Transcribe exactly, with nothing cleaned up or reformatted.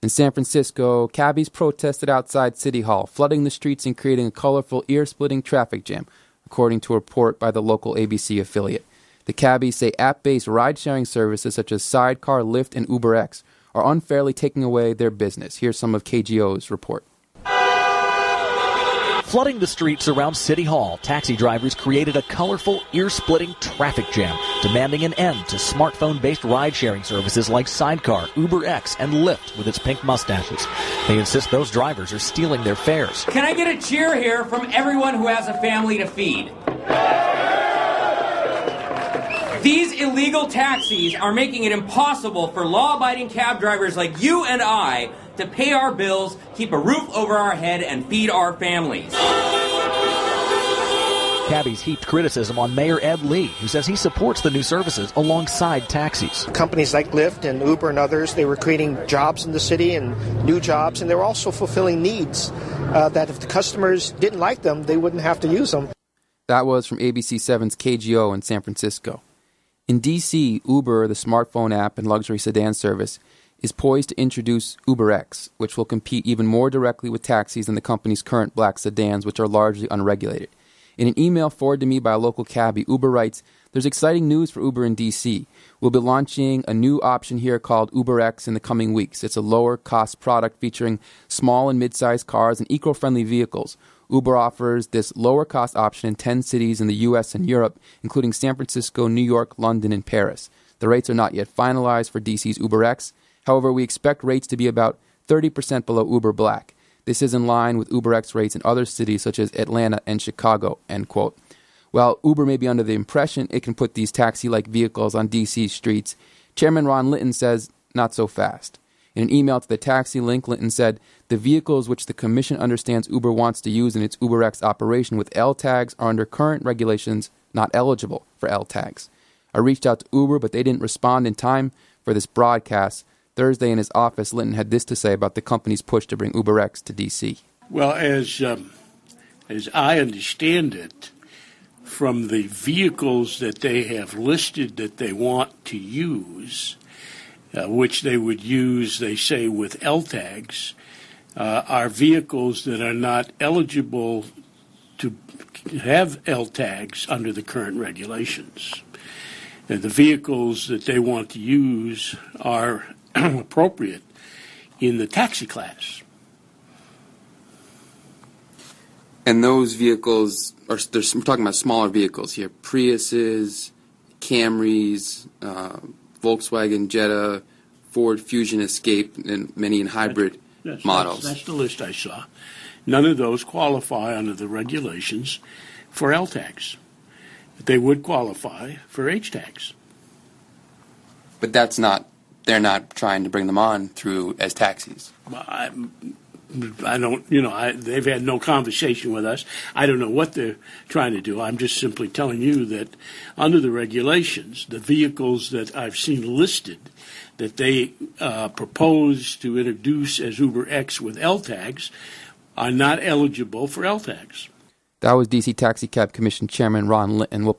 In San Francisco, cabbies protested outside City Hall, flooding the streets and creating a colorful, ear-splitting traffic jam, according to a report by the local A B C affiliate. The cabbies say app-based ride-sharing services such as Sidecar, Lyft, and UberX are unfairly taking away their business. Here's some of K G O's report. Flooding the streets around City Hall, taxi drivers created a colorful, ear-splitting traffic jam, demanding an end to smartphone-based ride-sharing services like Sidecar, UberX, and Lyft with its pink mustaches. They insist those drivers are stealing their fares. Can I get a cheer here from everyone who has a family to feed? These illegal taxis are making it impossible for law-abiding cab drivers like you and I to pay our bills, keep a roof over our head, and feed our families. Cabbies heaped criticism on Mayor Ed Lee, who says he supports the new services alongside taxis. Companies like Lyft and Uber and others, they were creating jobs in the city and new jobs, and they were also fulfilling needs uh, that if the customers didn't like them, they wouldn't have to use them. That was from A B C seven's K G O in San Francisco. In D C, Uber, the smartphone app and luxury sedan service, is poised to introduce UberX, which will compete even more directly with taxis than the company's current black sedans, which are largely unregulated. In an email forwarded to me by a local cabbie, Uber writes, "There's exciting news for Uber in D C. We'll be launching a new option here called UberX in the coming weeks. It's a lower-cost product featuring small and mid-sized cars and eco-friendly vehicles. Uber offers this lower-cost option in ten cities in the U S and Europe, including San Francisco, New York, London, and Paris. The rates are not yet finalized for D C's UberX. However, we expect rates to be about thirty percent below Uber Black. This is in line with UberX rates in other cities such as Atlanta and Chicago," end quote. While Uber may be under the impression it can put these taxi-like vehicles on D C's streets, Chairman Ron Linton says not so fast. In an email to the taxi link, Linton said, "The vehicles which the Commission understands Uber wants to use in its UberX operation with L tags are under current regulations not eligible for L tags. I reached out to Uber, but they didn't respond in time for this broadcast." Thursday in his office, Linton had this to say about the company's push to bring UberX to D C. Well, as um, as I understand it, from the vehicles that they have listed that they want to use, uh, which they would use, they say, with L tags, uh, are vehicles that are not eligible to have L tags under the current regulations. And the vehicles that they want to use are appropriate in the taxi class. And those vehicles are, we're talking about smaller vehicles here, Priuses, Camrys, uh, Volkswagen Jetta, Ford Fusion Escape, and many in hybrid that's, that's, models. That's, that's the list I saw. None of those qualify under the regulations for L tags. They would qualify for H tags. But that's not, they're not trying to bring them on through as taxis. I, I don't, you know, I, they've had no conversation with us. I don't know what they're trying to do. I'm just simply telling you that under the regulations, the vehicles that I've seen listed that they uh, propose to introduce as UberX with L tags are not eligible for L tags. That was D C Taxi Cab Commission Chairman Ron Linton. We'll